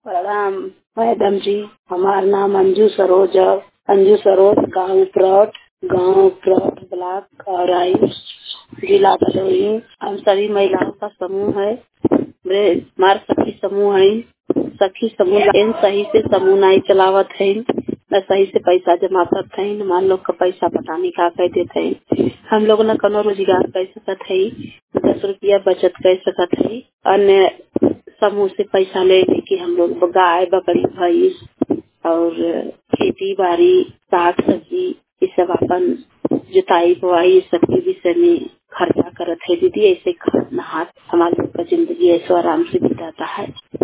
प्रणाम मैडम जी। हमार नाम अंजू सरोज है। अंजू सरोज, गाँव प्लॉट ब्लॉक और आई जिला भदोही। हम सभी महिलाओं का समूह है। हमार सखी समूह है। सखी समूह इन सही से समूह नहीं चलावत है, न सही से पैसा जमा करते हैं, मान लोग का पैसा पता नहीं का कह देते हैं। हम लोग न कनो रोजगार कर सकत है, 10 रुपया बचत कर सकत है। अन्य समूह से पैसा ले कि हम लोग गाय बकरी भैंस और खेती बाड़ी साग सब्जी ये सब अपन जुताई बुआई ये सब के विषय में खर्चा करत है दीदी। ऐसे हाथ हमारे लोग का जिंदगी ऐसे आराम से बिताता है।